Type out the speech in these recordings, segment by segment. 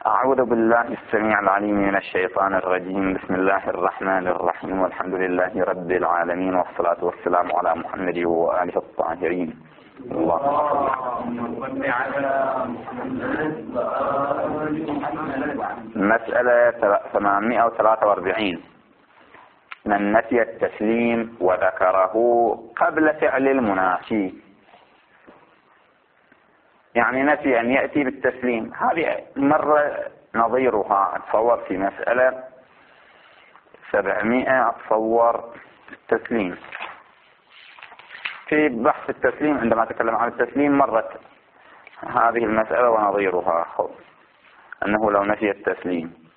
أعوذ بالله السميع العليم من الشيطان الرجيم. بسم الله الرحمن الرحيم، والحمد لله رب العالمين، والصلاة والسلام على محمد وآله الطاهرين. مسألة 843. من نسي التسليم وذكره قبل فعل المنافي، يعني نسي أن يأتي بالتسليم. هذه مرة نظيرها أتصور في مسألة 700 أتصور التسليم. في بحث التسليم عندما تكلم عن التسليم مرت هذه المسألة ونظيرها، أنه لو نسي التسليم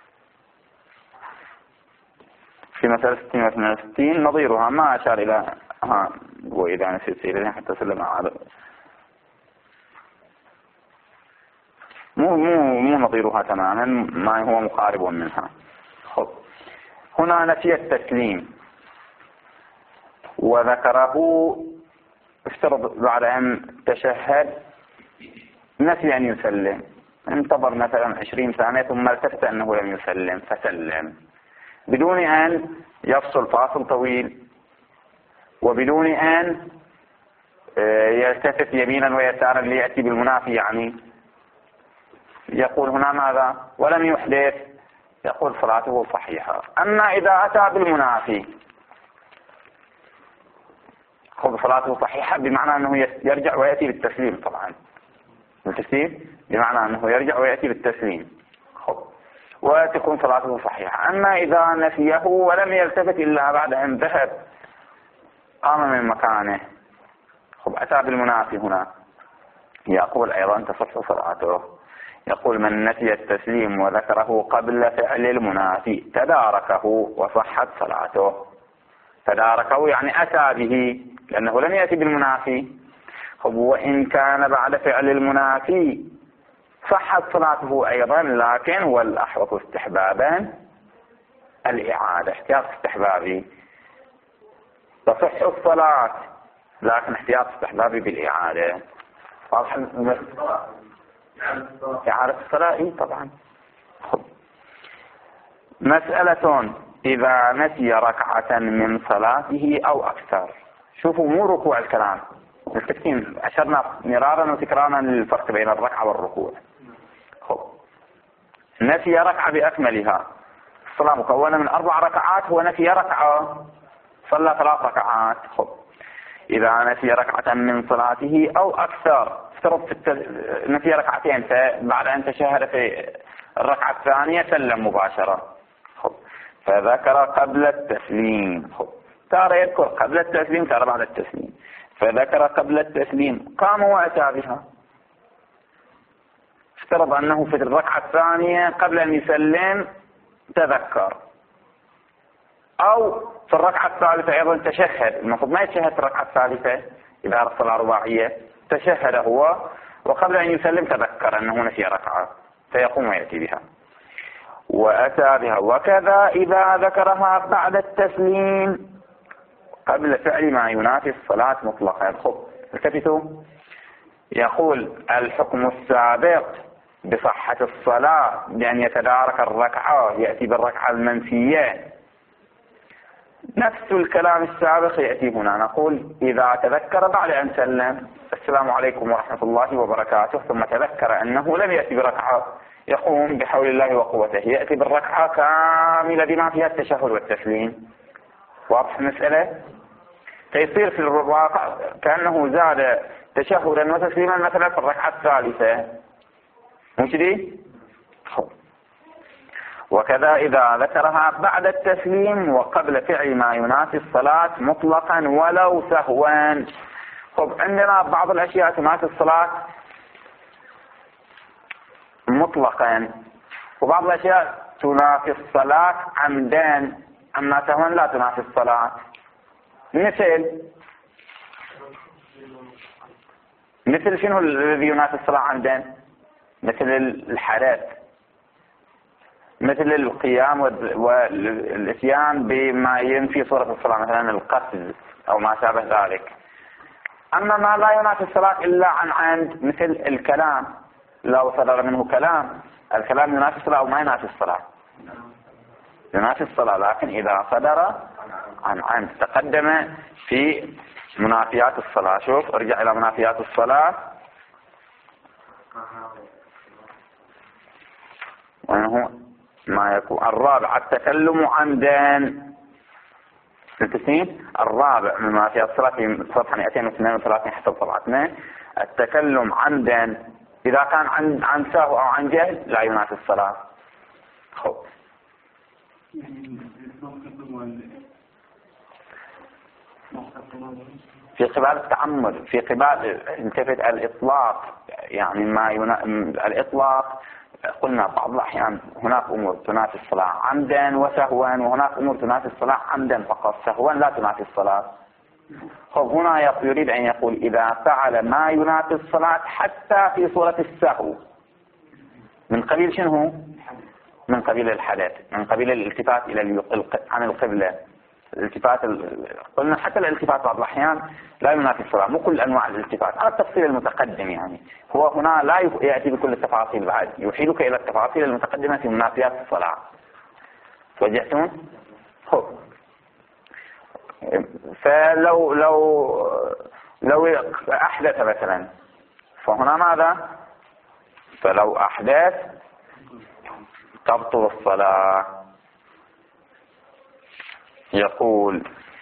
في مسألة 68 نظيرها ما أشار إلى وإذا نسيت سيرين حتى سلم على مو نظيرها تماما، ما هو مقارب منها. هنا نسي التسليم وذكره، افترض بعد أن تشهد نسي أن يسلم، انتظر مثلا 20 ثانية ثم التفت أنه لم يسلم فسلم بدون أن يفصل فاصل طويل وبدون أن يلتفت يمينا ويسارا ليأتي بالمنافي، يعني يقول هنا ماذا؟ ولم يحدث، يقول صلاته صحيحة. أما إذا أتى بالمنافي صلاته صحيحة بمعنى أنه يرجع ويأتي بالتسليم. طبعا التسليم بمعنى أنه يرجع ويأتي بالتسليم وتكون صلاته صحيحة. أما إذا نسيه ولم يلتفت إلا بعد أن ذهب قام من مكانه أتى بالمنافي، هنا يقول أيضا تصح صلاته. يقول من نسي التسليم وذكره قبل فعل المنافي تداركه وصحت صلاته. تداركه يعني أتى به لأنه لم يأتي بالمنافي. وإن كان بعد فعل المنافي صحت صلاته أيضا، لكن والأحوط استحبابا الإعادة. احتياط استحبابي تصح الصلاة لكن احتياط استحبابي بالإعادة. واضح؟ إعادة الصلاة طبعا. مسألة إذا نسي ركعة من صلاته أو أكثر. شوفوا مو ركوع الكلام، التكتين أشرنا مرارا وتكرارا للفرق بين الركعة والركوع. نسي ركعة بأكملها، الصلاة مكونة من 4 ركعات، هو نسي ركعة صلى 3 ركعات. إذا نسي ركعة من صلاته أو أكثر، افترض نسي ركعتين فبعد أن تشهد في الركعة الثانية سلم مباشرة فذكر قبل التسليم. ترى يذكر قبل التسليم ترى بعد التسليم. فذكر قبل التسليم قام وأتى بها. افترض أنه في الركعة الثانية قبل أن يسلم تذكر، أو في الركعة الثالثة أيضا تشهد. المفروض ما يتشهد في الركعة الثالثة إذا الصلاة رباعية، تشهد هو وقبل أن يسلم تذكر أنه نسي ركعة فيقوم ويأتي بها وأتى بها. وكذا إذا ذكرها بعد التسليم قبل فعل ما ينافي الصلاة مطلقا. التفتوا، يقول الحكم السابق بصحة الصلاة بأن يتدارك الركعة يأتي بالركعة المنفية، نفس الكلام السابق يأتي هنا. نقول إذا تذكر بعد أن سلم السلام عليكم ورحمة الله وبركاته ثم تذكر أنه لم يأتي بركعة، يقوم بحول الله وقوته يأتي بالركعة كاملة بما فيها التشهد والتسليم. واضح المسألة؟ فيصير في الواقع كأنه زاد تشهدا وتسليما مثلا في الركعة الثالثة، مش دي؟ وكذا إذا ذكرها بعد التسليم وقبل فعل ما ينافي الصلاة مطلقا ولو سهوا. عندنا بعض الأشياء تنافي الصلاة مطلقا وبعض الأشياء تنافي الصلاة عمدا، أما سهوا لا تنافي الصلاة. مثل شنو الذي ينافي الصلاة عمدا؟ مثل الحدث، مثل القيام والاتيان بما ينفي صورة الصلاة مثلا القتل أو ما شابه ذلك. أما ما لا ينافي الصلاة إلا عن عمد مثل الكلام، لو صدر منه كلام الكلام ينافي الصلاة أو ما ينافي الصلاة؟ ينافي الصلاة، لكن إذا صدر عن عمد. تقدم في منافيات الصلاة. شوف ارجع إلى منافيات الصلاة. وهو ما يكون الرابع التكلم عمدا. الرابع من منافيات الصلاة في صفحة 232 حسب طبعتنا. التكلم عمدا إذا كان عن سهو أو عن جهل لا ينافي الصلاة. خب في قبال التعمد، في قبال التفت الإطلاق، يعني الإطلاق قلنا بعض الأحيان هناك أمور تنافي الصلاة عمدا وسهوا، وهناك أمور تنافي الصلاة عمدا فقط، سهوا لا تنافي الصلاة. خب هنا يريد أن يقول إذا فعل ما ينافي الصلاة حتى في صورة السهو، من قبيل شنو؟ من قبيل الحدث، من قبيل الالتفات عن القبلة. الالتفات قلنا حتى الالتفات بعض الأحيان لا ينافي الصلاة، مو كل أنواع الالتفات، هذا التفصيل المتقدم. يعني هو هنا لا يأتي بكل التفاصيل، بعد يحيلك إلى التفاصيل المتقدمة في منافيات الصلاة. توجهتون؟ خب لو أحدث مثلا، فهنا ماذا؟ فلو أحدث تبطل الصلاة. يقول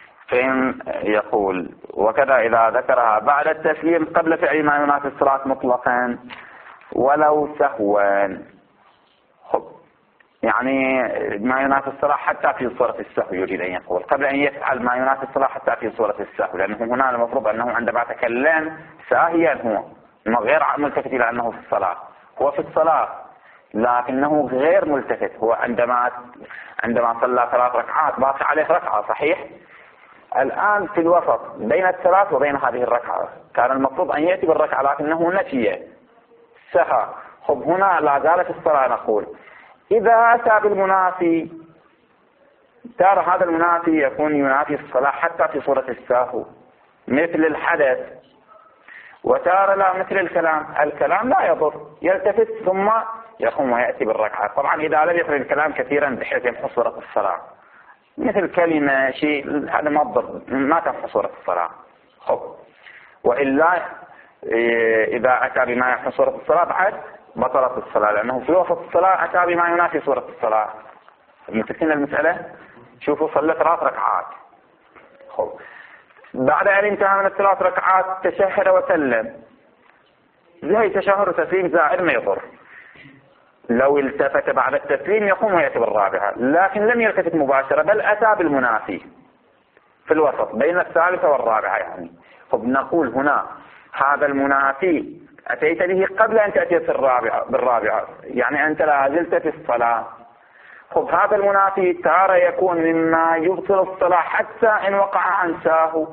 وكذا إذا ذكرها بعد التسليم قبل فعل ما ينافي الصلاة مطلقا ولو سهوا. خب يعني ما ينافي الصلاة حتى في صورة السهو، يريد أن يقول قبل أن يفعل ما ينافي الصلاة حتى في صورة السهو، لأنه هنا المفروض أنه عندما تكلم ساهيا هو غير ملتفت إلى أنه في الصلاة، هو في الصلاة لكنه غير ملتفت. هو عندما صلى 3 ركعات باقي عليه ركعة، صحيح؟ الآن في الوسط بين الثلاث وبين هذه الركعة، كان المفروض أن يأتي بالركعة لكنه نسي سهى. خب هنا لا زالت الصلاة. نقول إذا أتى بالمنافي ترى هذا المنافي يكون ينافي الصلاة حتى في صورة السهو مثل الحدث، وتارة لا مثل الكلام لا يضر، يلتفت ثم يقوم ويأتي بالركعة. طبعا إذا لم يقل الكلام كثيرا بحيث يمحو صورة الصلاة، مثل كلمة شيء، هذا ما تمحو صورة الصلاة. خب وإلا إذا أتى بما يمحو صورة الصلاة بعد بطلت الصلاة، لأنه في وسط الصلاة أتى بما ينافي صورة الصلاة. متفقين المسألة؟ شوفوا صلى 3 ركعات. خب بعد أن انتهى من 3 ركعات تشهد وسلم، زي تشهد وتسليم زائر ما يضر. لو التفت بعد التسليم يقوم ويأتي بالرابعة، لكن لم يلتفت مباشرة بل أتى بالمنافي في الوسط بين الثالثة والرابعة. يعني خب نقول هنا هذا المنافي أتيت به قبل أن تأتي بالرابعة، يعني أنت لا زلت في الصلاة. خب هذا المنافي تارة يكون مما يبطل الصلاة حتى إن وقع عن ساهو،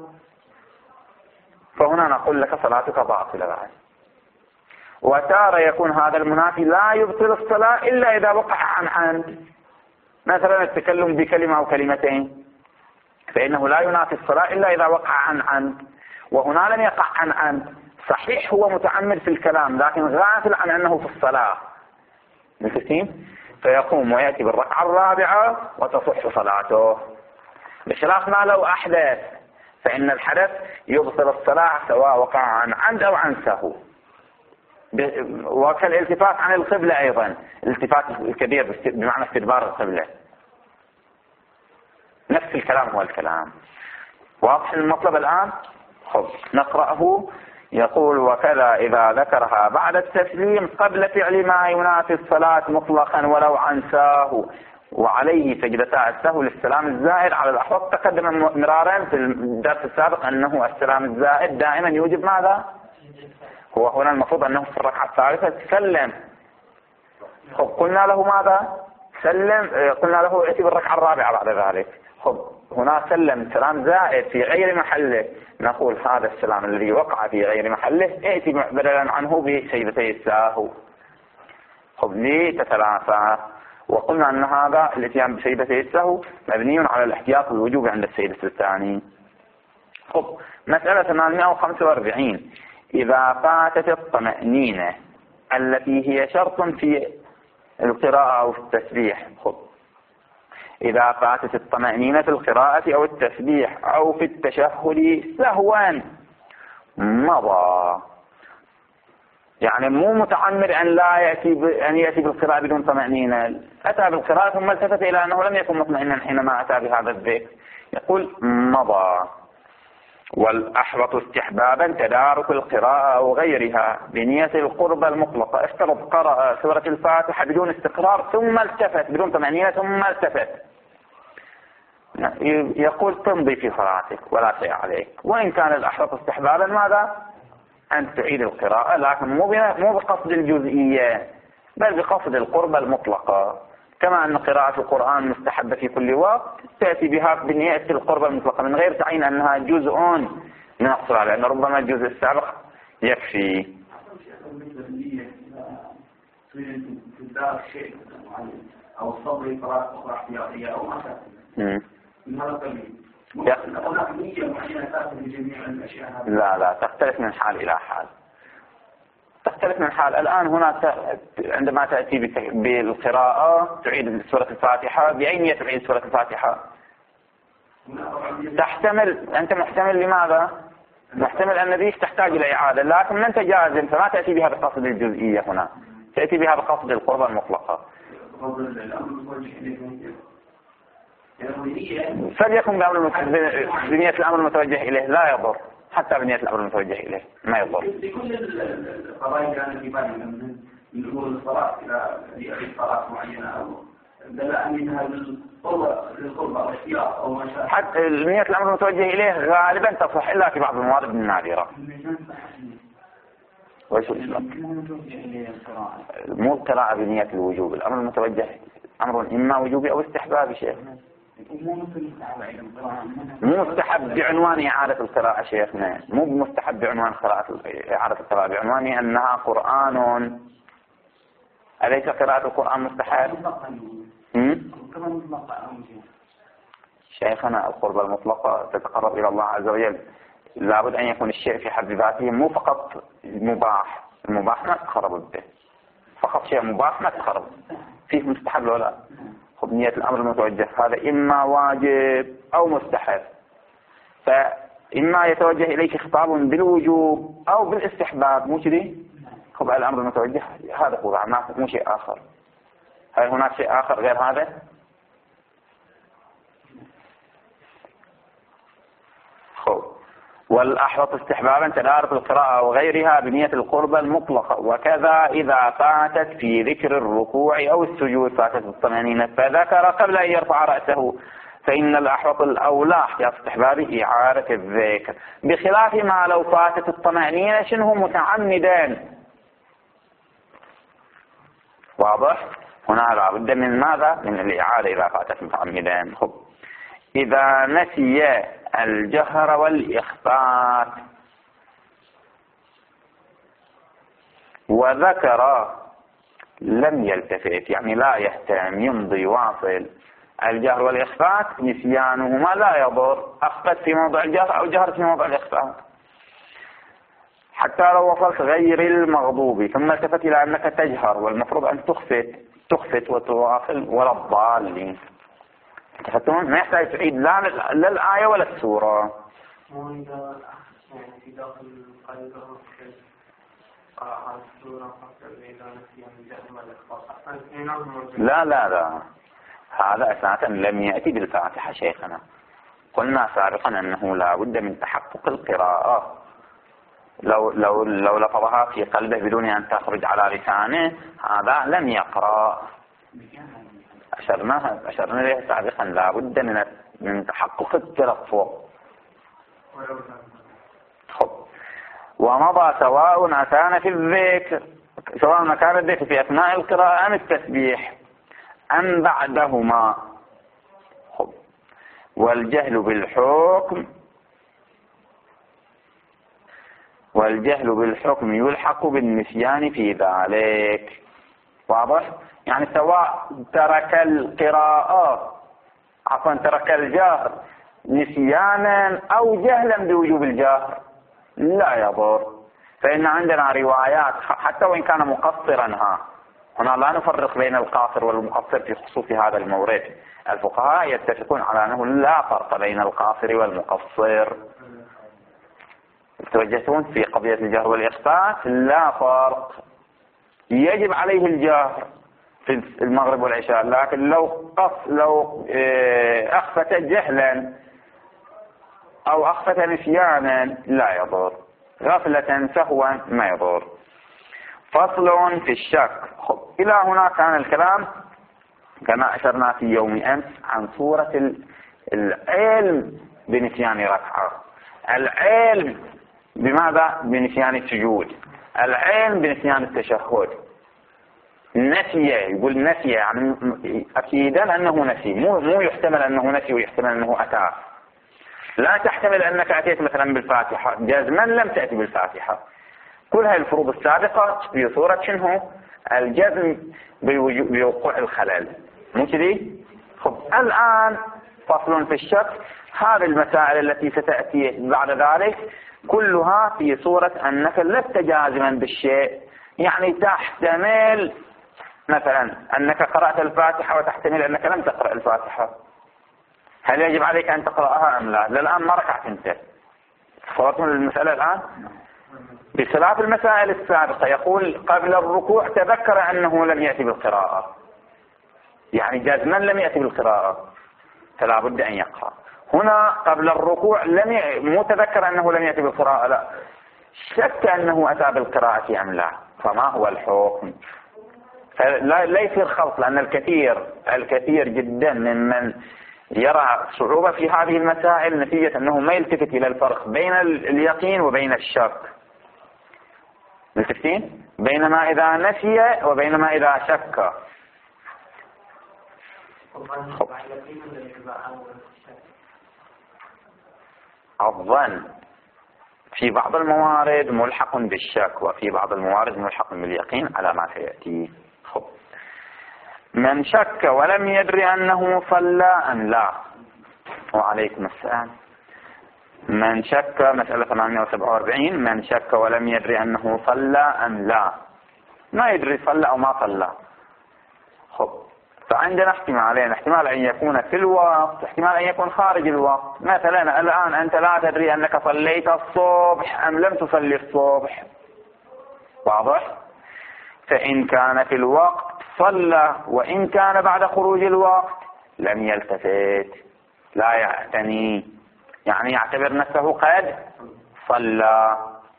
فهنا نقول لك صلاتك باطلة بعد. وتارة يكون هذا المنافي لا يبطل الصلاة إلا إذا وقع عن عمد، مثلا التكلم بكلمة أو كلمتين، فإنه لا ينافي الصلاة إلا إذا وقع عن عمد. وهنا لم يقع عن عمد، صحيح هو متعمد في الكلام لكن غافل عن أنه في الصلاة، مفهوم؟ فيقوم ويأتي بالركعة الرابعة وتصح صلاته. بخلاف ما لو أحدث، فإن الحدث يبطل الصلاة سواء وقع عن عمد أو عن سهو. وكالالتفات عن القبلة أيضا، الالتفات الكبير بمعنى استدبار القبلة، نفس الكلام هو الكلام. واضح المطلب الآن؟ خب نقرأه. يقول وكذا إذا ذكرها بعد التسليم قبل فعل ما ينافي الصلاة مطلقا ولو عن ساهو، وعليه سجدتا السهو للسلام الزائد على الأحوط. تقدم مرارا في الدرس السابق أنه السلام الزائد دائما يوجب ماذا؟ هو هنا المفروض أنه في الركعة الثالثة سلم. خب قلنا له ماذا؟ سلم. قلنا له ائتي بالركعة الرابعة بعد ذلك. خب هنا سلم سلام زائد في غير محله، نقول هذا السلام الذي وقع في غير محله ائتي بدلا عنه بسجدتي الساهو. خب لي تتلافى. وقلنا أن هذا الاتيان بسجدتي الساهو مبني على الاحتياط والوجوب عند السجدة الثاني. خب مسألة 845. إذا فاتت الطمأنينة التي هي شرط في القراءة أو في التسبيح. خب. إذا فاتت الطمأنينة في القراءة أو التسبيح أو في التشهد سهوا مضى، يعني مو متعمد أن لا يأتي بالقراءة بدون طمأنينة، أتى بالقراءة ثم التفت إلى أنه لم يكن مطمئنا حينما أتى بهذا الذكر، يقول مضى. والأحوط استحبابا تدارك القراءة أو غيرها بنية القربة المطلقة. افترض قرأ سورة الفاتحة بدون استقرار ثم التفت بدون طمأنينة ثم التفت، يقول تمضي في صلاتك ولا شيء عليك. وإن كان الأحوط استحبابا ماذا؟ أن تعيد القراءة، لكن مو بقصد الجزئية بل بقصد القربة المطلقة، كما أن قراءة القرآن مستحبة في كل وقت تأتي بها بنية القربة المطلقة من غير تعيين أنها جزء من الصلاة، لأن ربما الجزء السابق يكفي. أو الصبر قراءة أخرى احتياطية أو ما تأتي من هذا القبيل. لا تختلف من حال إلى حال، تختلف من حال. الآن هنا عندما تأتي بالقراءة تعيد سورة الفاتحة، بأي نية تعيد سورة الفاتحة؟ تحتمل، أنت محتمل لماذا؟ محتمل أن ذيك تحتاج إلى إعادة، لكن من أنت جازم فما تأتي بها بقصد الجزئية، هنا تأتي بها بقصد القربة المطلقة. فليكن بنية الأمر المتوجه إليه لا يضر، حتى بنية الأمر المتوجه إليه ما يضر. في كل القضايا كانت في بالي من أمور الصلاة إلى صلاة معينة أو دل أنها للقربة أو الاختيار أو ما شاء. حتى بنية الأمر المتوجه إليه غالبا تصح إلا في بعض الموارد النادرة. وإيش الإسلام؟ مو القراءة بنية الوجوب، الأمر المتوجه أمر إما وجوبي أو استحبابي شيخ. مو مستحب بعنوان إعادة القراءة شيخنا، مو مستحب بعنوان إعادة القراءة، بعنوان أنها قرآن. أليس قراءة القرآن مستحب؟ شيخنا القربة المطلقة تتقرب إلى الله عز وجل، لابد أن يكون الشيء في حد ذاته مو فقط مباح، المباح ما تقرب به، فقط شيء مباح ما تقرب فيه مستحب ولا. خب نية الأمر المتوجه هذا إما واجب أو مستحب، فإما يتوجه إليك خطاب بالوجوب أو بالاستحباب، مو كذي؟ خب الأمر المتوجه هذا هو مو شيء آخر. هل هناك شيء آخر غير هذا؟ خب. والأحوط استحبابا تدارك القراءة وغيرها بنية القربة المطلقة. وكذا إذا فاتت في ذكر الركوع أو السجود فاتت الطمأنينة فذكر قبل أن يرفع رأسه، فإن الأحوط الأولى احتياط استحباب إعادة الذكر، بخلاف ما لو فاتت الطمأنينة شنه متعمدا. واضح؟ هنا لابد من ماذا؟ من الإعادة إذا فاتت متعمدا. خب. إذا نسي الجهر والإخفاء وذكر لم يلتفت، يعني لا يهتم، يمضي واصل. الجهر والإخفاء نسيانهما لا يضر، أخفت في موضع الجهر أو جهرت في موضع الإخفاء. حتى لو وصلت غير المغضوب ثم التفت إلى أنك تجهر والمفروض أن تخفت وتواصل ولا الضالين، تفهمون؟ ما يحتاج تعيد لا الآية ولا السورة. لا هذا أساسا لم يأتي بالفاتحة شيخنا. قلنا سابقا أنه لا بد من تحقق القراءة. لو لفظها في قلبه بدون أن تخرج على لسانه هذا لم يقرأ. أشرنا إليه سابقا لا بد من تحقق التلفظ. ومضى سواء أتانا في الذكر، سواء كان الذكر في أثناء القراءة أم التسبيح أم بعدهما. والجهل بالحكم يلحق بالنسيان في ذلك. واضح؟ يعني سواء ترك القراءة ترك الجهر نسيانا أو جهلا بوجوب الجهر لا يضر، فإن عندنا روايات حتى وإن كان مقصرا هنا لا نفرق بين القاصر والمقصر في خصوص هذا المورد. الفقهاء يتفقون على أنه لا فرق بين القاصر والمقصر. توجهتون في قضية الجهر والإخفاء، لا فرق، يجب عليه الجهر في المغرب والعشاء، لكن لو أخفت جهلا أو أخفت نسيانا لا يضر، غفلة سهوا ما يضر. فصل في الشك. إلى هنا كان الكلام كما أشرنا في يوم أمس عن صورة العلم بنسيان ركعة، العلم بماذا؟ بنسيان السجود، العلم بنسيان التشهد. نسي، يقول نسي يعني أكيدا أنه نسي، مو يحتمل أنه نسي ويحتمل أنه أتى. لا تحتمل أنك أتيت مثلا بالفاتحة جزما لم تأتي بالفاتحة. كل هذه الفروض السابقة في صورة شنو؟ الجزم بوقوع الخلل، مو كذي؟ الآن فصل في الشك. هذه المسائل التي ستأتي بعد ذلك كلها في صورة أنك لست جازما بالشيء، يعني تحتمل مثلا أنك قرأت الفاتحة وتحتمل أنك لم تقرأ الفاتحة، هل يجب عليك أن تقرأها أم لا؟ للآن ما ركعت أنت. صورتنا للمسألة الآن بخلاف المسائل السابقة، يقول قبل الركوع تذكر أنه لم يأتي بالقراءة، يعني جزما لم يأتي بالقراءة فلا بد أن يقرأ. هنا قبل الركوع مو تذكر أنه لم يأتي بالقراءة، لا، شك أنه أتى بالقراءة أم لا، فما هو الحكم؟ لا يصير خلط، لأن الكثير جدا ممن يرى صعوبة في هذه المسائل نتيجة أنه ما يلتفت إلى الفرق بين اليقين وبين الشك. ملتفتين؟ بينما إذا نسي وبينما إذا شك. الظن في بعض الموارد ملحق بالشك، وفي بعض الموارد ملحق باليقين على ما سيأتي. من شك ولم يدري أنه صلى أم لا. وعليكم السلام. من شك، مسألة 847، من شك ولم يدري أنه صلى أم لا، ما يدري صلى أو ما صلى. فعندنا احتمالين، احتمال أن يكون في الوقت، احتمال أن يكون خارج الوقت. مثلا الآن أنت لا تدري أنك صليت الصبح أم لم تصلي الصبح، واضح؟ فإن كان في الوقت صلى، وإن كان بعد خروج الوقت لم يلتفت، لا يعتني، يعني يعتبر نفسه قد صلى.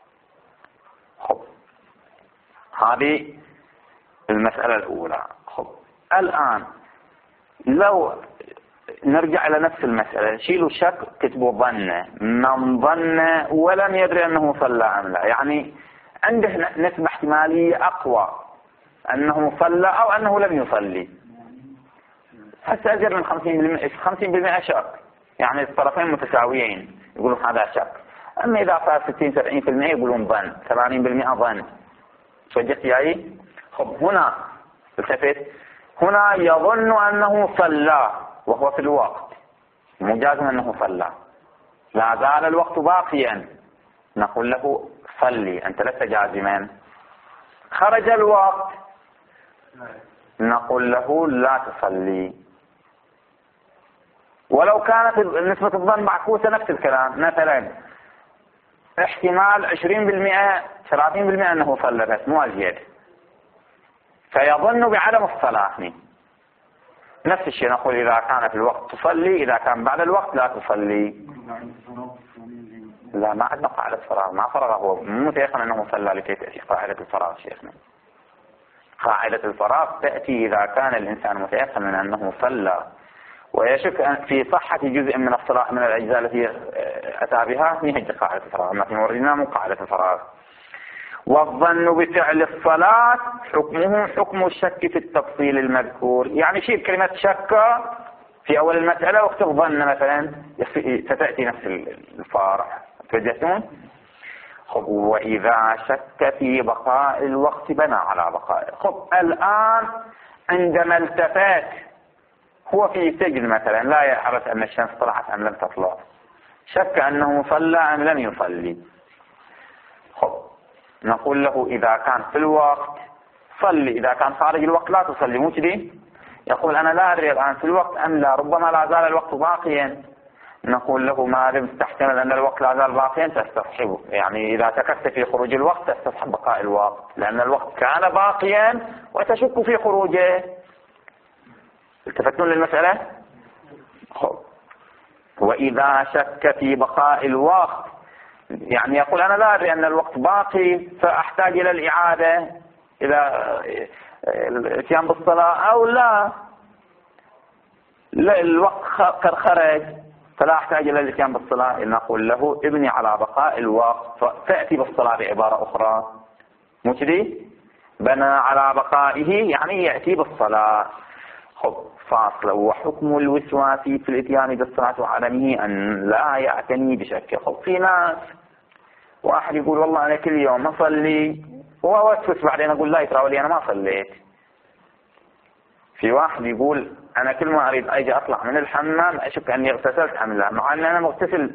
هذه المسألة الأولى. الآن لو نرجع إلى نفس المسألة، شيلوا شك كتبوا ظن. من ظن ولم يدري أنه صلى أم لا، يعني عنده نسبة احتمالية أقوى أنه صلى أو أنه لم يصلي، حتى أزيد من 50% شك، يعني الطرفين متساويين يقولون هذا شك. أما إذا صار 60-70% يقولون ظن، 80% ظن. توجهت ياي؟ هنا التفت، هنا يظن أنه صلى وهو في الوقت، مجاز أنه صلى، لا زال الوقت باقيا، نقول له صلي، أنت لست جازما. خرج الوقت نقول له لا تصلي. ولو كانت نسبة الظن معكوسة نفس الكلام، مثلا احتمال 20% 30% أنه صلى بس مو أزيد، فيظن بعدم الصلاة. نفس الشيء نقول إذا كان في الوقت تصلي، إذا كان بعد الوقت لا تصلي. لا، ما عندنا قاعدة فراغ، ما فرغ، هو مو متيقن أنه صلى لكي تأتي قاعدة الفراغ شيخنا. قاعدة الفراغ تأتي إذا كان الإنسان متيقن من أنه صلى ويشك في صحة جزء من الصلاة من الأجزاء التي أتى بها، نهج قاعدة الفراغ، ما في موردنا من قاعدة الفراغ. والظن بفعل الصلاة حكمه حكم الشك في التفصيل المذكور، يعني شيء كلمة شك في أول المسألة واكتب ظن مثلا ستأتي نفس الفارع. توجهتون؟ وإذا شك في بقاء الوقت بنى على بقائه. الآن عندما التفت هو في سجن مثلا، لا يعرف أن الشمس طلعت أم لم تطلع، شك أنه صلى أم لم يصلي. نقول له إذا كان في الوقت صلي، إذا كان خارج الوقت لا تصلي، مو كذي؟ يقول أنا لا أدري الآن في الوقت أم لا، ربما لا زال الوقت باقيا. نقول له ما دمت تحتمل أن الوقت لا زال باقيا تستصحبه، يعني إذا شككت في خروج الوقت تستصحب بقاء الوقت، لأن الوقت كان باقيا وتشك في خروجه. التفتون للمسألة؟ وإذا شك في بقاء الوقت، يعني يقول أنا لا أدري أن الوقت باقي فأحتاج إلى الإعادة إلى الاتيان بالصلاة أو لا الوقت قد خرج فلا أحتاج إلى الاتيان بالصلاة، نقول له ابني على بقاء الوقت فأتي بالصلاة بعبارة أخرى، مو كذي؟ بنى على بقائه يعني يأتي بالصلاة. فاصل. وحكم الوسواس في الاتيان بالصلاة وعدمه أن لا يعتني بشك. في ناس واحد يقول والله أنا كل يوم أصلي وأوسوس، بعدين أقول لا يتراولي أنا ما صليت. في واحد يقول أنا كل ما أريد أجي أطلع من الحمام أشك أني اغتسلت أم لا، مع أن أنا مغتسل.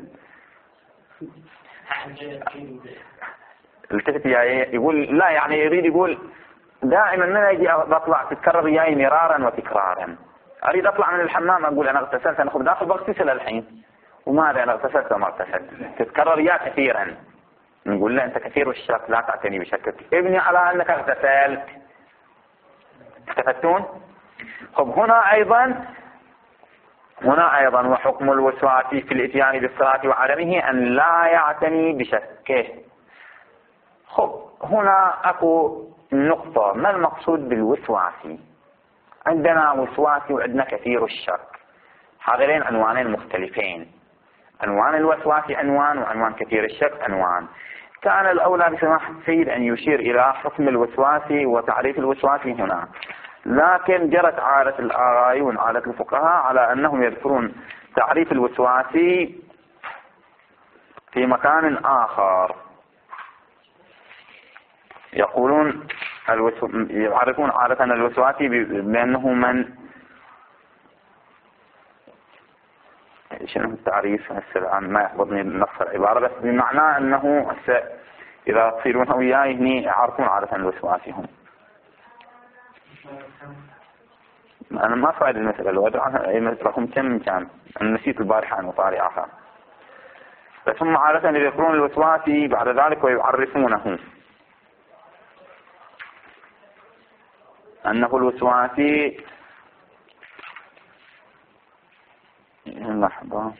التفت يقول لا، يعني يريد يقول دائما من أجي بطلع تتكرر وياي مرارا وتكرارا. أريد أطلع من الحمام أقول أنا اغتسلت، أنا داخل بغتسل الحين وماذا أنا اغتسلت وما اغتسلت، تتكرر يا كثيرا. نقول له أنت كثير الشك لا تعتني بشكك، ابني على أنك اغتسلت. استفدتون؟ هنا أيضا وحكم الوسواس في الاتيان بالصلاة وعدمه أن لا يعتني بشكه. هنا أكو نقطة، ما المقصود بالوسواس؟ عندنا وسواسي وعندنا كثير الشك، هذين عنوانين مختلفين، عنوان الوسواس عنوان وعنوان كثير الشك عنوان. كان الأولى بسماحة السيد أن يشير إلى حكم الوسواس وتعريف الوسواس هنا، لكن جرت عادة الآرايون عادة الفقهاء على أنهم يذكرون تعريف الوسواس في مكان آخر. يقولون يعرفون عادة الوسواس بأنه من شنو التعريف هسه الآن ما يحفظني نص العبارة، بس بمعنى أنه إذا تصيرون وياي هني يعرفون عادة الوسواس هم. أنا ما فايد المسألة لو أدري عنها رقم كم كان، أنا نسيت البارحة عن مطالعها. بس هم عادة يذكرون الوسواس بعد ذلك ويعرفونه أنه الوسواسي لحظة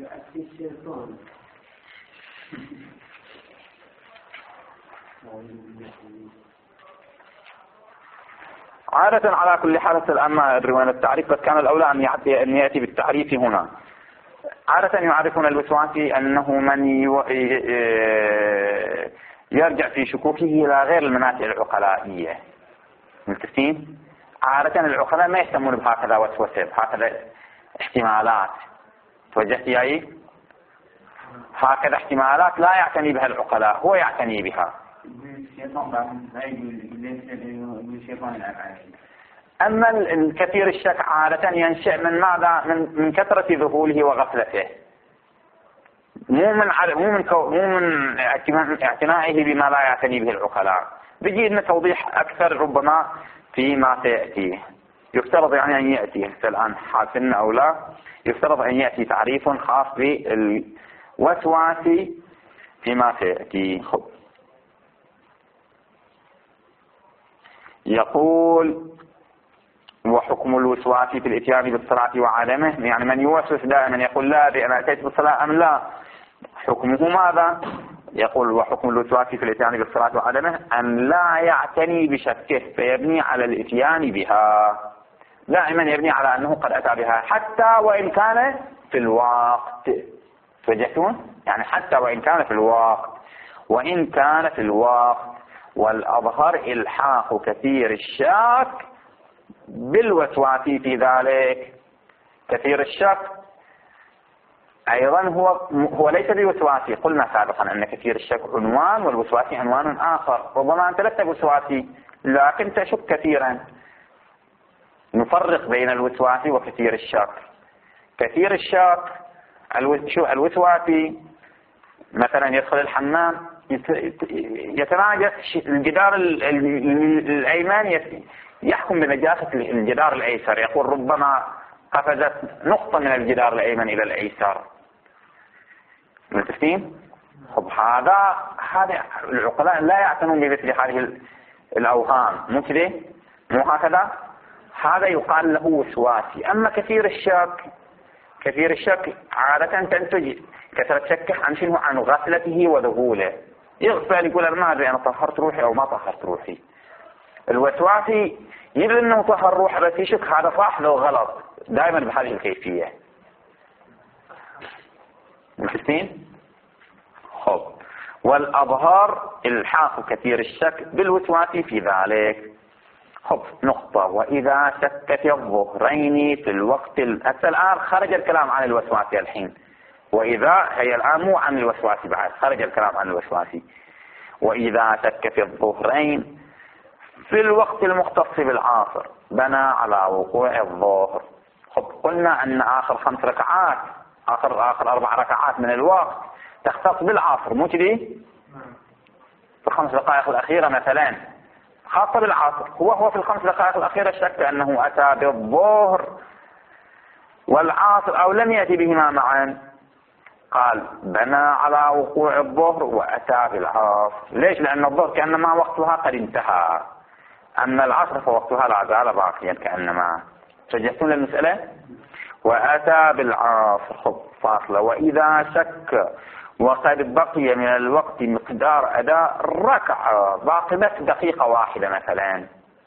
عادة على كل حال الآن ما أدري وين التعريف، بس كان الأولى أن يأتي بالتعريف هنا. عادة يعرفون الوسواسي أنه من يرجع في شكوكه إلى غير المنافع العقلائية. متفقين؟ عادة العقلاء ما يهتمون بهكذا وسوسة، بهكذا احتمالات. توجهت ياي؟ هكذا احتمالات لا يعتني بها العقلاء، هو يعتني بها. أما الكثير الشك عادة ينشأ من ماذا؟ من كثرة ذهوله وغفلته، مو من اعتنائه بما لا يعتني به العقلاء. بيجي لنا توضيح أكثر ربما فيما سيأتي. يفترض يعني أن يأتي الآن حاسن أو لا، يفترض أن يأتي تعريف خاص بالوسواس فيما سيأتي. يقول وحكم الوسواس في الاتيان بالصلاة وعدمه، يعني من يوسوس دائما يقول لا أدري أنا أتيت بالصلاة أم لا، حكمه ماذا؟ يقول وحكم الوسواس في الاتيان بالصلاة وعدمه أن لا يعتني بشكه فيبني على الاتيان بها، دائما يبني على أنه قد أتى بها حتى وإن كان في الوقت. توجهتون؟ يعني حتى وإن كان في الوقت، وإن كان في الوقت والأظهر إلحاق كثير الشك بالوسواس في ذلك. كثير الشك أيضا هو ليس بوسواسي، قلنا سابقا أن كثير الشك عنوان والوسواسي عنوان آخر. ربما أنت لست وسواسي لكن تشك كثيرا. نفرق بين الوسواسي وكثير الشك. كثير الشك الوسواسي مثلا يدخل الحمام يتناقص الجدار الأيمن يحكم بنجاسة الجدار الأيسر، يقول ربما قفزت نقطة من الجدار الأيمن إلى الأيسر. متفقين؟ هذا العقلاء لا يعتنون بمثل هذه الأوهام، مو كده؟ مو هكذا؟ هذا يقال له وسواسي. أما كثير الشك عادة تنتج كثرة شكه عن شنو؟ عن غفلته وذهوله. يغفل يقول أنا ما أدري أنا طهرت روحي أو ما طهرت روحي. الوسواسي يدري أنه طهر روحه بس يشك هذا صح لو غلط، دائما بهذه الكيفية. مفهمين؟ خب، والأظهار الحاق كثير الشك بالوسواسي في ذلك. خب نقطة. وإذا شك في الظهرين في الوقت الآن خرج الكلام عن الوسواسي الحين. وإذا هي الآن مو عن الوسواسي بعد، خرج الكلام عن الوسواسي. وإذا شك في الظهرين في الوقت المختص بالعصر بنى على وقوع الظهر. خب قلنا أن آخر 5 ركعات آخر 4 ركعات من الوقت تختص بالعصر، مو كده؟ في 5 دقائق الأخيرة مثلا خاصة بالعصر. هو في 5 دقائق الأخيرة شك أنه أتى بالظهر والعصر أو لم يأتي بهما معا، قال بنى على وقوع الظهر وأتى بالعصر. ليش؟ لأن الظهر كأنما وقتها قد انتهى، أما العصر فوقتها لا زال باقيا كأنما. تجهزون للمسألة؟ وأتى بالعصر. خب فاصلة. وإذا شك وقد بقي من الوقت مقدار أداء ركعة، باقي بس دقيقة واحدة مثلا،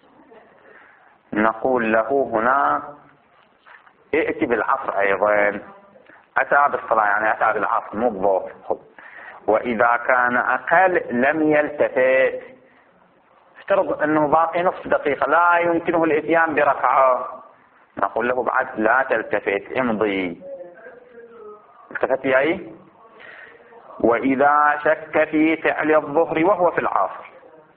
نقول له هنا ائت بالعصر أيضا. أتى بالصلاة يعني أتى بالعصر مو الظهر. وإذا كان أقل لم يلتفت، افترض أنه باقي نصف دقيقة لا يمكنه الاتيان بركعة، نقول له بعد لا تلتفت امضي. التفت أي؟ وإذا شك في فعل الظهر وهو في العصر،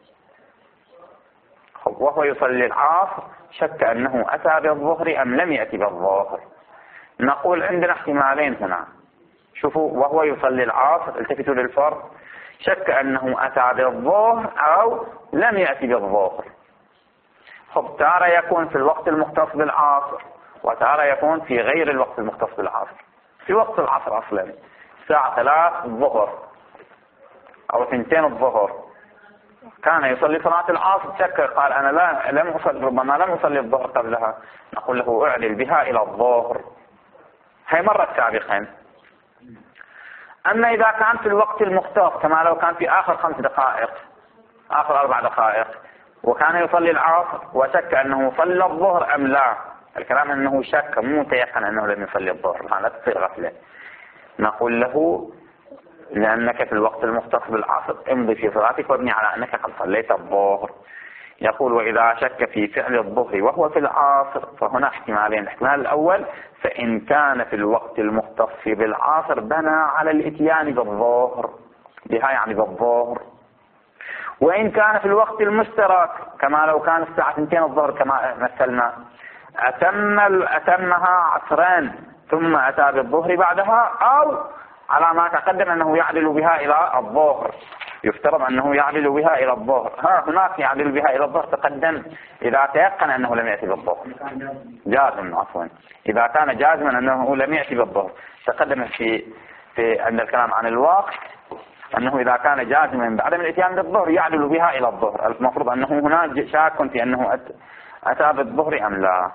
وهو يصلي العصر شك أنه أتى بالظهر أم لم يأتي بالظهر، نقول عندنا احتمالين هنا. شوفوا، وهو يصلي العصر التفتوا للفرق، شك أنه أتى بالظهر أو لم يأتي بالظهر. تارة يكون في الوقت المختص بالعصر وتارة يكون في غير الوقت المختص بالعصر. في وقت العصر أصلا الساعة 3 الظهر أو 2 الظهر كان يصلي صلاة العصر، شك قال أنا لم أصلي، ربما لم أصلي الظهر قبلها، نقول له اعدل بها إلى الظهر. هي مرة سابقا. أما إذا كان في الوقت المختص كما لو كان في آخر 5 دقائق آخر 4 دقائق وكان يصلي العصر وشك أنه صلى الظهر أم لا، الكلام أنه شك مو تيقن أنه لم يصلي الظهر، لا تصير غفلة، نقول له لأنك في الوقت المختص بالعصر امضي في صلاتك وابني على أنك قد صليت الظهر. يقول وإذا شك في فعل الظهر وهو في العصر فهنا احتمالين. الاحتمال الأول فإن كان في الوقت المختص بالعصر بنى على الاتيان بالظهر بها يعني بالظهر. وإن كان في الوقت المشترك كما لو كان الساعة 2 الظهر كما مثلنا أتمها عصرين ثم أتى بالظهر بعدها، أو على ما تقدم أنه يعدل بها إلى الظهر، يفترض أنه يعدل بها إلى الظهر. هناك يعدل بها إلى الظهر تقدم إذا تيقن أنه لم يأتي بالظهر، جازم عفوا، إذا كان جازما أنه لم يأتي بالظهر تقدم في عند الكلام عن الوقت أنه إذا كان جازما بعدم الاتيان بالظهر يعدل بها إلى الظهر. المفروض أنه هنا شاك في أنه أتى بالظهر أم لا.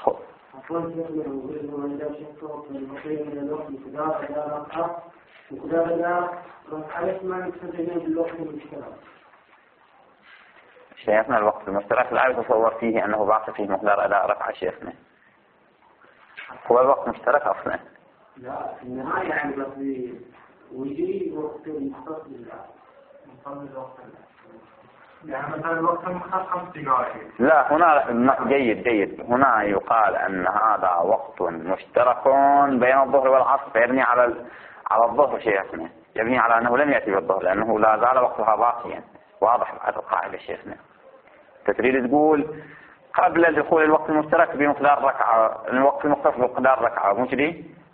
شيخنا الوقت المشترك لا يتصور فيه أنه باقي فيه مقدار أداء ركعة. شيخنا هو الوقت مشترك أصلا. لا في النهاية يعني قصدي ويجي وقت المختص بالله نصلي الوقت يعني مثلا الوقت المختص 5 دقائق. لا هنا جيد هنا يقال أن هذا وقت مشترك بين الظهر والعصر فيبني على الظهر. شيخنا يبني على أنه لم يأتي بالظهر لأنه لا زال وقتها باقيا. واضح بعد القاعدة شيخنا. تريد تقول قبل دخول الوقت المشترك بمقدار ركعة، الوقت المختص بمقدار ركعة مو كذي؟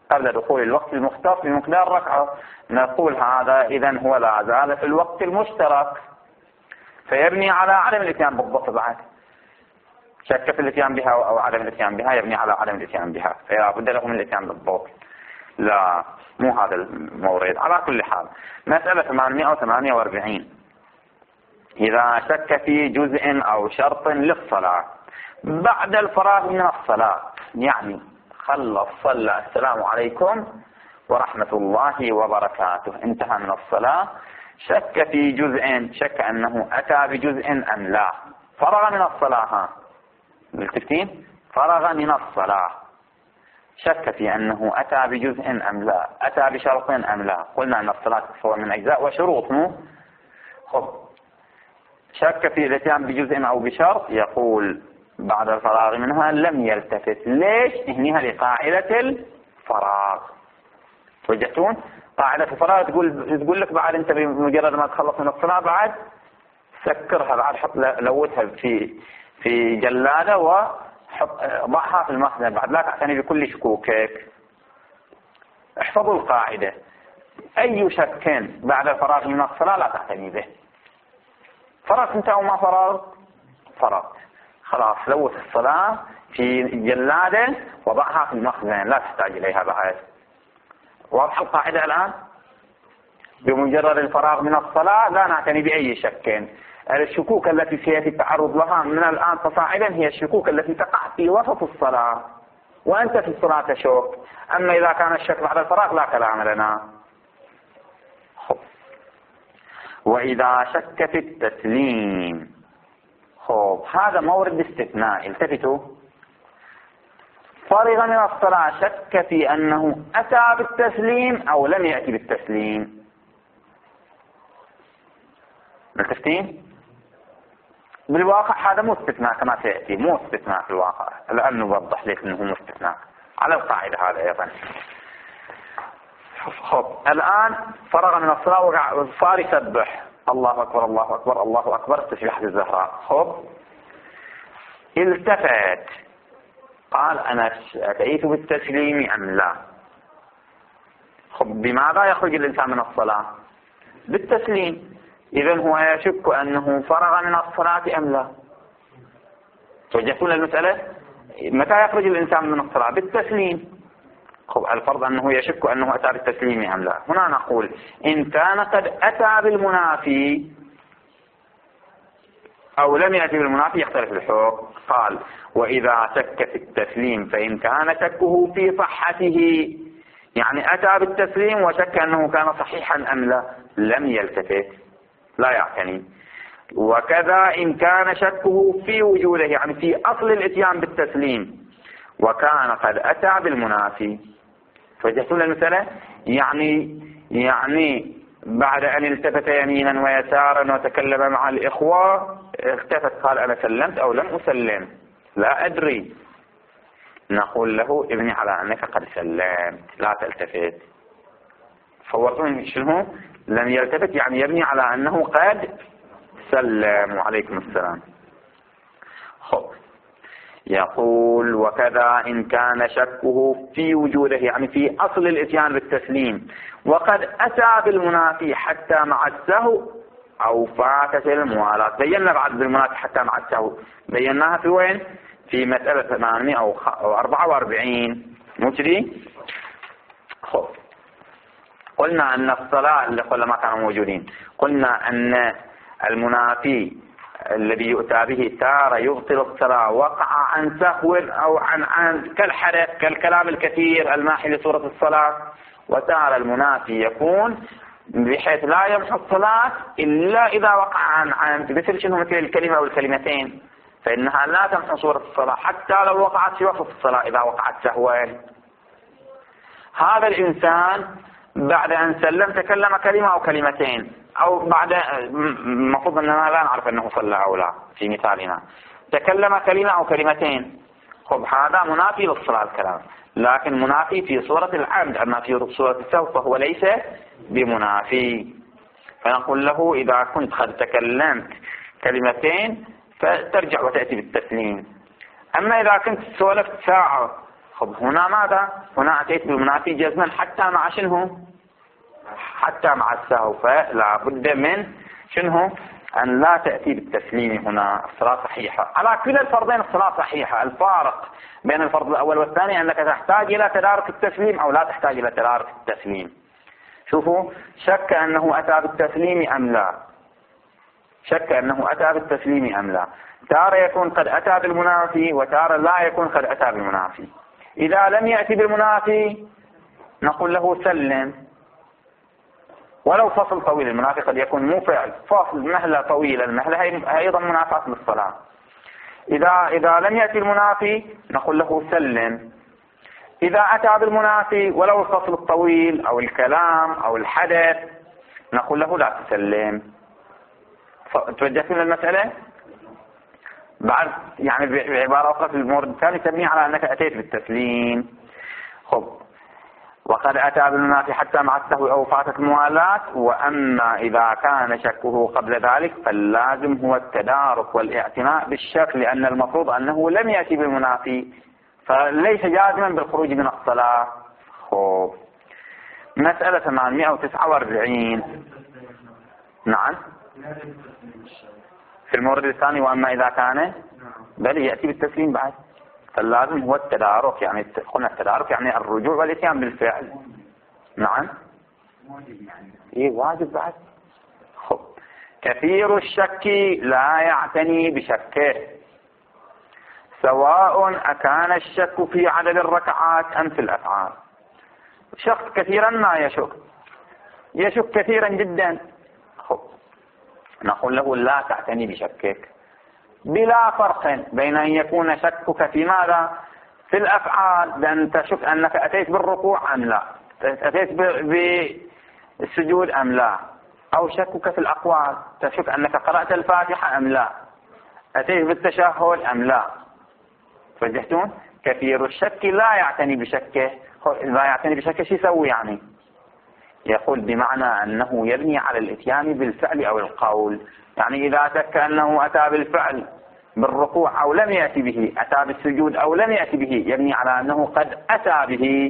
قبل دخول الوقت المختص بمقدار ركعة، نقول هذا إذن هو لا زال في الوقت المشترك، فيبني على عدم الاتيان بالضبط بعد. شك في الاتيان بها أو عدم الاتيان بها يبني على عدم الاتيان بها، فلا بد له من الاتيان بالضبط. لا، مو هذا المورد. على كل حال، مسألة 848 إذا شك في جزء أو شرط للصلاة بعد الفراغ من الصلاة، يعني خلص صلى السلام عليكم ورحمة الله وبركاته، انتهى من الصلاة، شك في جزء، شك أنه أتى بجزء أم لا، فرغ من الصلاة، بالتفتين فرغ من الصلاة، شك في أنه أتى بجزء أم لا، أتى بشرط أم لا. قلنا أن الصلاة تتصور من أجزاء وشروط، مو خب. شك في الاتيان بجزء أو بشرط، يقول بعد الفراغ منها لم يلتفت. ليش؟ هنيها لقاعدة الفراغ. توجهتون؟ قاعدة الفراغ تقول لك بعد أنت بمجرد ما تخلص من الصلاة بعد سكرها، بعد حط لوتها في جلادة وضعها في المخزن، بعد لا تعتني بكل شكوكك. احفظوا القاعدة، أي شك بعد الفراغ من الصلاة لا تعتني به. فرغت انت او ما فرغت خلاص، لوث الصلاة في جلادة وضعها في المخزن، لا تحتاج اليها بعد. واضح القاعدة الان؟ بمجرد الفراغ من الصلاة لا نعتني باي شك. الشكوك التي سيأتي التعرض لها من الان فصاعدا هي الشكوك التي تقع في وسط الصلاة وانت في الصلاة تشك. اما اذا كان الشك بعد الفراغ لا كلام لنا. وإذا شك في التسليم، هذا مورد استثناء، التفتوا. فرغ من الصلاة، شك في أنه أتى بالتسليم أو لم يأتي بالتسليم. ملتفتين؟ بالواقع هذا مو استثناء كما سيأتي، مو استثناء في الواقع. الآن نوضح لك أنه مو استثناء على القاعدة هذا أيضا. الآن فرغ من الصلاة وصار يسبح الله أكبر الله أكبر الله أكبر تسبيحة الزهراء. التفت قال أنا أتيت بالتسليم أم لا. بماذا يخرج الإنسان من الصلاة؟ بالتسليم. إذن هو يشك أنه فرغ من الصلاة أم لا. توجهتون المسألة؟ متى يخرج الإنسان من الصلاة؟ بالتسليم. الفرض أنه يشك أنه أتى بالتسليم أم لا. هنا نقول إن كان قد أتى بالمنافي أو لم يأتي بالمنافي يختلف الحكم. قال وإذا شك في التسليم فإن كان شكه في صحته، يعني أتى بالتسليم وشك أنه كان صحيحا أم لا، لم يلتفت، لا يعتني. وكذا إن كان شكه في وجوده، يعني في أصل الإتيان بالتسليم، وكان قد أتى بالمنافي. فجهتون المسألة؟ يعني بعد أن التفت يمينا ويسارا وتكلم مع الإخوة التفت قال أنا سلمت أو لم أسلم، لا أدري. نقول له ابني على أنك قد سلمت، لا تلتفت. فورتون شنو؟ لم يلتفت يعني يبني على أنه قد سلم. وعليكم السلام. يقول وكذا إن كان شكه في وجوده، يعني في أصل الإتيان بالتسليم، وقد أتى بالمنافي حتى مع السهو أو فاتت الموالاة. بينا بعد بالمنافي حتى مع السهو، بيناها في وين؟ في مسألة 844 مو كذي؟ قلنا أن الصلاة اللي ما كانوا موجودين، قلنا أن المنافي الذي يؤتى به تارة يبطل الصلاة وقع عن سهو أو عن كالحدث كالكلام الكثير الماحي لصورة الصلاة، وتارة المنافي يكون بحيث لا يمحو الصلاة إلا إذا وقع عن مثل شنو مثل الكلمة أو الكلمتين، فإنها لا تمحو صورة الصلاة حتى لو وقعت في وسط الصلاة إذا وقعت سهوين. هذا الإنسان بعد أن سلم تكلم كلمة أو كلمتين، أو بعد المفروض أننا لا نعرف أنه صلى أو لا، في مثالنا تكلم كلمة أو كلمتين، هذا منافي للصلاة الكلام، لكن منافي في صورة العمد. أما في صورة السهو فهو ليس بمنافي. فنقول له إذا كنت قد تكلمت كلمتين فترجع وتأتي بالتسليم. أما إذا كنت سولفت ساعة خب هنا ماذا؟ هنا أتيت بالمنافي جزما حتى مع شنو؟ حتى مع السهو، فلا بد من شنو؟ أن لا تأتي بالتسليم هنا. الصلاة صحيحة على كلا الفرضين، الصلاة صحيحة. الفارق بين الفرض الأول والثاني أنك تحتاج إلى تدارك التسليم أو لا تحتاج إلى تدارك التسليم. شوفوا، شك أنه أتى بالتسليم أم لا، شك أنه أتى بالتسليم أم لا. تارة يكون قد أتى بالمنافي وتارة لا يكون قد أتى بالمنافي. إذا لم يأتي بالمنافي نقول له سلم ولو فصل طويل. المنافي قد يكون مو فعل، فاصل مهلة طويلة، المهلة هي أيضا منافاة بالصلاة. إذا لم يأتي المنافي نقول له سلم. إذا أتى بالمنافي ولو الفصل الطويل أو الكلام أو الحدث نقول له لا تسلم. توجهتم للمسألة؟ بعد يعني بعبارة أخرى في المورد الثاني تبني على أنك أتيت بالتسليم. خب، وقد أتى بالمنافي حتى مع السهو أو فاتت الموالاة. وأما إذا كان شكه قبل ذلك فاللازم هو التدارك والاعتناء بالشك، لأن المفروض أنه لم يأتي بالمنافي فليس جازما بالخروج من الصلاة. خب، مسألة 849. نعم في المورد الثاني. وأما إذا كان بل يأتي بالتسليم بعد، فاللازم هو التدارك. يعني قلنا التدارك يعني الرجوع والاتيان بالفعل. نعم إيه واجب بعد. خب، كثير الشك لا يعتني بشكه، سواء أكان الشك في عدد الركعات أم في الأفعال. شخص كثيرا ما يشك كثيرا جدا. خب، نقول له لا تعتني بشكك، بلا فرق بين أن يكون شكك في ماذا؟ في الأفعال، بأن تشك أنك أتيت بالركوع أم لا، أتيت بالسجود أم لا، أو شكك في الأقوال، تشك أنك قرأت الفاتحة أم لا، أتيت بالتشهد أم لا. فجهتون؟ كثير الشك لا يعتني بشكه. لا يعتني بشكه شو يسوي يعني؟ يقول بمعنى أنه يبني على الاتيان بالفعل أو القول. يعني إذا شك أنه أتى بالفعل بالركوع أو لم يأتي به، أتى بالسجود أو لم يأتي به، يبني على أنه قد أتى به.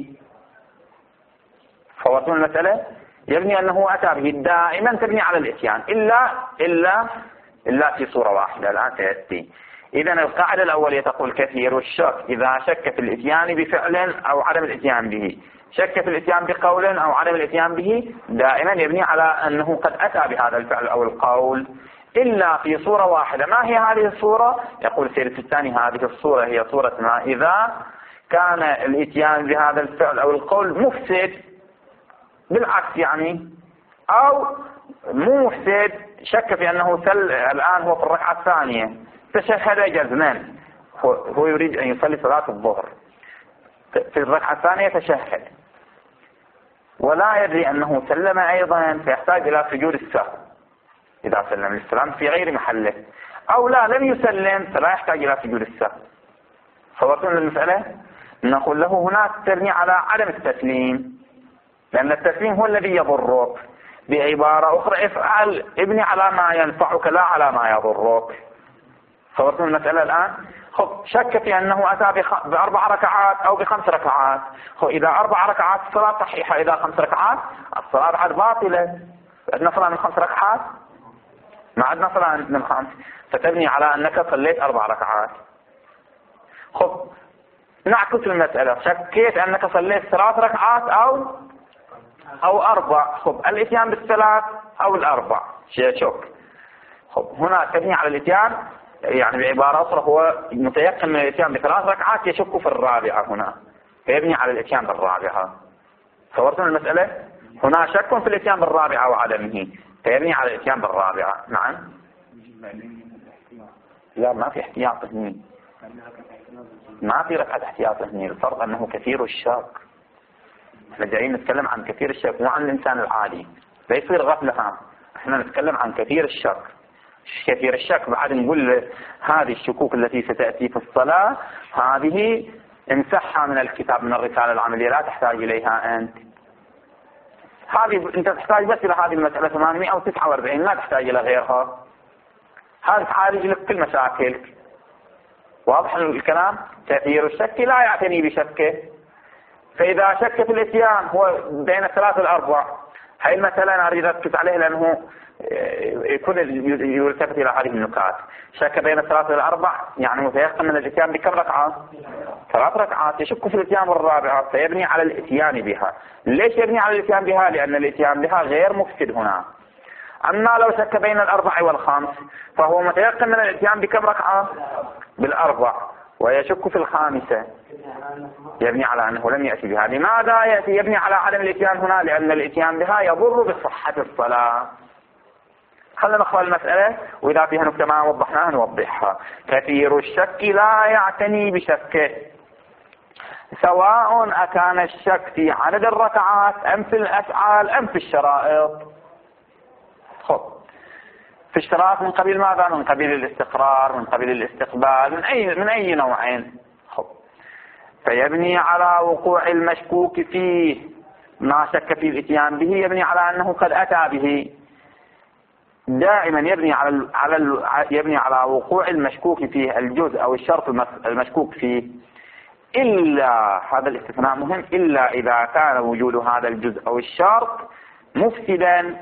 فوصلنا المسألة؟ يبني أنه أتى به، دائما تبني على الاتيان إلا في صورة واحدة الآن سيأتي. إذا القاعدة الأولية تقول كثير الشك إذا شك في الاتيان بفعل أو عدم الاتيان به، شك في الاتيان بقول أو عدم الاتيان به، دائما يبني على أنه قد أتى بهذا الفعل أو القول، إلا في صورة واحدة. ما هي هذه الصورة؟ يقول سيد الثاني هذه الصورة هي صورة ما إذا كان الاتيان بهذا الفعل أو القول مفسد، بالعكس يعني، أو مو مفسد، شك في أنه الآن هو في الركعة الثانية تشهد جزما، هو يريد أن يصلي صلاة الظهر، في الركعة الثانية تشهد ولا يدري أنه سلم أيضا، فيحتاج إلى سجود السهو إذا سلم السلام في غير محله، أو لا لم يسلم فلا يحتاج إلى سجود السهو. فوصلنا المسألة؟ نقول له هناك تبني على عدم التسليم، لأن التسليم هو الذي يضرك. بعبارة أخرى افعل، ابني على ما ينفعك لا على ما يضرك. فوصلنا المسألة الآن؟ خب، شك في أنه أتى بأربع ركعات أو بخمس ركعات. خب، إذا 4 ركعات الصلاة صحيحة، إذا 5 ركعات الصلاة بعد باطلة. عندنا صلاة من 5 ركعات؟ ما عندنا صلاة من 5، فتبني على أنك صليت 4 ركعات. خب، نعكس المسألة، شكيت أنك صليت 3 ركعات أو 4. خب، الاتيان بالثلاث أو الأربع شك. خب، هنا تبني على الاتيان، يعني بعبارة أخرى هو متيقن من الاتيان ب3 ركعات، يشك في الرابعة هنا، فيبني على الاتيان بالرابعة. صورتم المسألة؟ هنا شك في الاتيان بالرابعة وعدمه، فيبني على الاتيان بالرابعة. نعم. لا، ما في احتياط هنا، ما في ركعة احتياط هنا. الفرق أنه كثير الشك. احنا جايين نتكلم عن كثير الشك مو عن الإنسان العادي، لا يصير غفلة. احنا نتكلم عن كثير الشك. كثير الشك بعد نقول هذه الشكوك التي ستأتي في الصلاة هذه امسحها من الكتاب، من الرسالة العملية، لا تحتاج إليها أنت. هذه أنت تحتاج بس إلى هذه المسألة 849، لا تحتاج إلى غيرها. هذه تعالج لك كل مشاكلك. واضح الكلام؟ كثير الشك لا يعتني بشكه. فإذا شك في الاتيان هو بين الثلاث والأربع، هاي المسألة أريد أركز عليها لأنه يكون يلتفت إلى هذه النكات. شك بين الثلاث والأربع يعني متيقن من الاتيان بكم ركعة؟ 3 ركعات. يشك في الاتيان والرابعة فيبني على الاتيان بها. ليش يبني على الاتيان بها؟ لأن الاتيان بها غير مفسد هنا. أما لو شك بين الأربع والخامس فهو متيقن من الاتيان بكم ركعة؟ بالأربع، ويشك في الخامسة يبني على أنه لم يأتي بها. لماذا يبني على عدم الاتيان هنا؟ لأن الاتيان بها يضر بصحة الصلاة. خلنا نقرأ المسألة وإذا فيها نكتة ما وضحناها نوضحها. كثير الشك لا يعتني بشكه، سواء أكان الشك في عدد الركعات أم في الأفعال أم في الشرائط. في الشرائط من قبيل ماذا؟ من قبيل الاستقرار، من قبيل الاستقبال، من أي نوعين. فيبني على وقوع المشكوك فيه، ما شك في الاتيان به يبني على أنه قد أتى به. دائما يبني على وقوع المشكوك فيه الجزء أو الشرط المشكوك فيه، إلا هذا الاستثناء مهم، إلا إذا كان وجود هذا الجزء أو الشرط مفسدا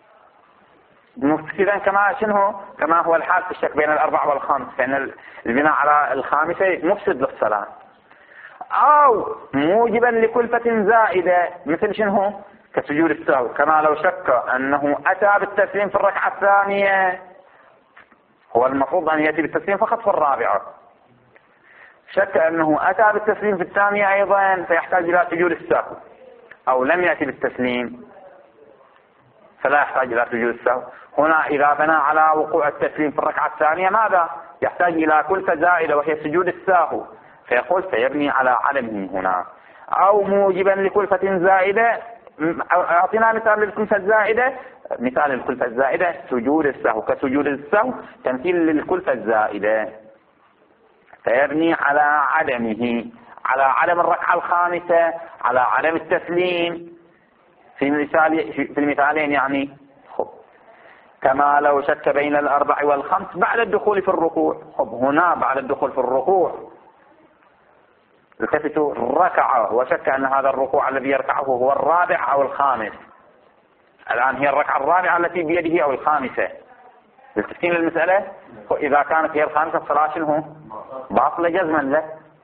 كما هو الحال في الشك بين الأربع والخامس، فإن البناء على الخامسة مفسد للصلاة. أو موجبا لكلفة زائدة، مثل شنو؟ كسجود السهو، كما لو شك أنه أتى بالتسليم في الركعة الثانية، هو المفروض أن يأتي بالتسليم فقط في الرابعة، شك أنه أتى بالتسليم في الثانية أيضا فيحتاج إلى سجود السهو، أو لم يأتي بالتسليم فلا يحتاج إلى سجود السهو. هنا إذا بنى على وقوع التسليم في الركعة الثانية ماذا؟ يحتاج إلى كلفة زائدة وهي سجود السهو، فيقول فيبني على عدمه هنا. أو موجبا لكلفة زائدة، أعطينا مثال للكلفة الزائدة. مثال الكلفة الزائدة سجود السهو، كسجود السهو تمثيل للكلفة الزائدة، فيبني على عدمه، على عدم الركعة الخامسة، على عدم التسليم في المثالين يعني. كما لو شك بين الأربع والخمس بعد الدخول في الركوع. هنا بعد الدخول في الركوع التفتوا ركعة وشك أن هذا الركوع الذي يركعه هو الرابع أو الخامس. الآن هي الركعة الرابعة التي بيده أو الخامسة. للتسكين للمسألة، إذا كانت هي الخامسة الصلاة شنو؟ باطلة جزما له.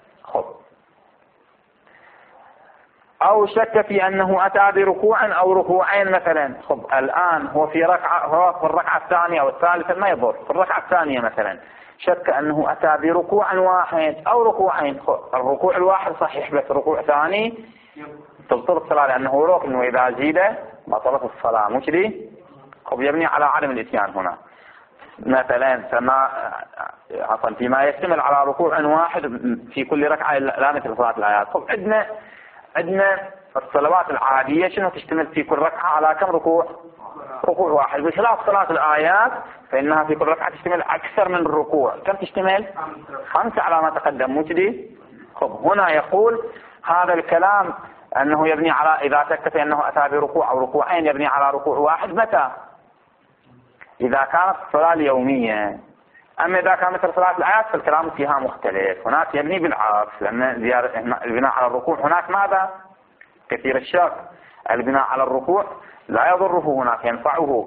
أو شك في أنه أتى بركوع أو ركوعين مثلا. الآن هو في الركعة الثانية أو الثالثة ما يضر، في الركعة الثانية مثلا شك أنه أتى بركوع واحد أو ركوعين. الركوع الواحد صحيح بس ركوع ثاني تبطل الصلاة لأنه ركن، وإذا زيد بطلت الصلاة. مش دي؟ يبني على عدم الاتيان هنا. مثلا فيما يشتمل على ركوع واحد في كل ركعة لا مثل صلاة الآيات. عندنا الصلوات العادية شنو تشتمل في كل ركعة على كم ركوع؟ ركوع واحد. بخلاف صلاة الآيات فإنها في كل ركعة تشتمل أكثر من الركوع. كم تشتمل؟ 5 على ما تقدم. مش دي؟ هنا يقول هذا الكلام أنه يبني على إذا شك في أنه أتى بركوع أو ركوعين يبني على ركوع واحد. متى؟ إذا كانت الصلاة اليومية. أما إذا كانت مثل صلاة الآيات فالكلام فيها مختلف. هناك يبني بالعكس، لأن البناء على الركوع هناك ماذا؟ كثير الشك. البناء على الركوع لا يضره، هناك ينفعه.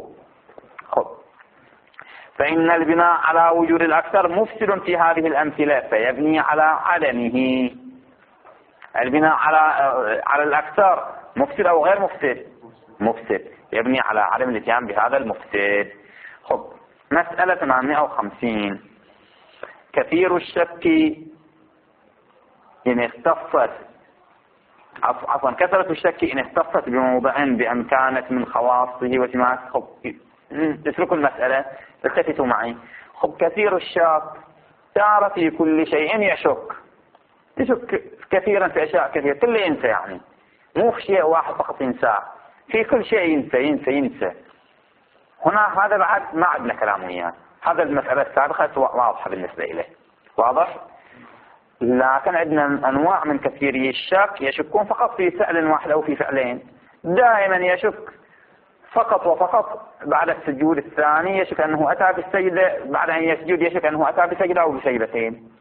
فإن البناء على وجود الأكثر مفسد في هذه الأمثلة فيبني على عدمه. البناء على الأكثر مفسد أو غير مفسد؟ مفسد، يبني على عدم الاتيان بهذا المفسد. مسألة 850. كثير الشك إن اختصت كثرة الشك إن اختصت بموضع بأن كانت من خواصه وسماته. اتركوا المسألة، التفتوا معي. كثير الشك تارة في كل شيء يشك كثيرا في أشياء كثيرة. كل ينسى يعني، مو في شيء واحد فقط ينسى، في كل شيء ينسى. هنا هذا بعد ما عندنا كلام وياه. هذا المسألة السابقة واضحة بالنسبة إليه، واضح. لكن عندنا أنواع من كثيري الشك يشكون فقط في فعل واحد أو في فعلين. دائما يشك فقط وفقط بعد السجود الثاني، يشك أنه أتى بالسجدة، بعد أن يسجد يشك أنه أتى بسجدة أو بسجدتين.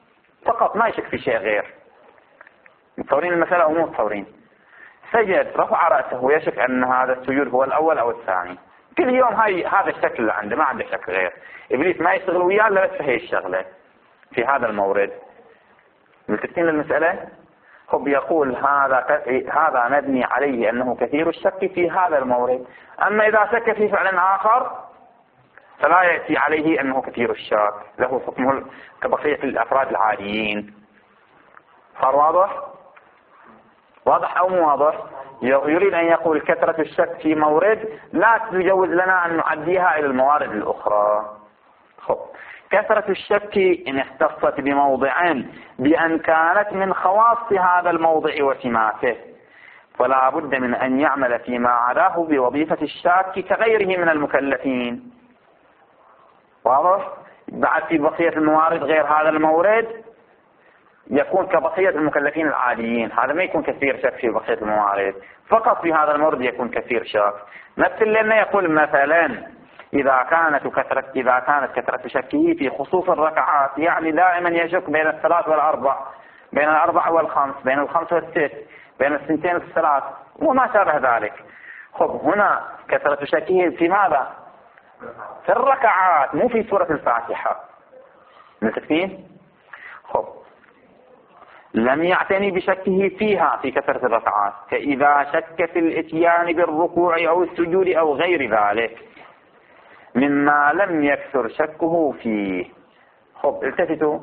فقط، ما يشك في شيء غير. متصورين المسألة أو مو متصورين؟ سجد رفع رأسه ويشك أن هذا السجود هو الأول أو الثاني، كل يوم هذا الشكل اللي عنده، ما عنده شك غير. إبليس ما يشتغل وياه إلا بس في هي الشغلة في هذا المورد. ملتفتين للمسألة؟ هو يقول هذا نبني عليه أنه كثير الشك في هذا المورد، أما إذا شك في فعل آخر فلا يأتي عليه أنه كثير الشك، له حكمه كبقية الأفراد العاديين. صار واضح؟ واضح أو مو واضح؟ يريد أن يقول كثرة الشك في مورد لا تجوز لنا أن نعديها إلى الموارد الأخرى. كثرة الشك إن اختصت بموضع بأن كانت من خواص هذا الموضع وسماته، فلا بد من أن يعمل فيما عداه بوظيفة الشاك كغيره من المكلفين. واضح؟ بعد في بقية الموارد غير هذا المورد يكون كبقية المكلفين العاديين، هذا ما يكون كثير شك في بقية الموارد، فقط في هذا المورد يكون كثير شك. مثل لما يقول مثلا إذا كانت كثرة شكه في خصوص الركعات، يعني دائما يشك بين الثلاث والأربع، بين الأربع والخمس، بين الخمس والست، بين الثنتين والثلاث وما شابه ذلك. هنا كثرة شكه في ماذا؟ في الركعات، مو في سورة الفاتحة. متفقين؟ لم يعتني بشكه فيها في كثرة الركعات، فإذا شك في الاتيان بالركوع أو السجود أو غير ذلك مما لم يكثر شكه فيه. التفتوا،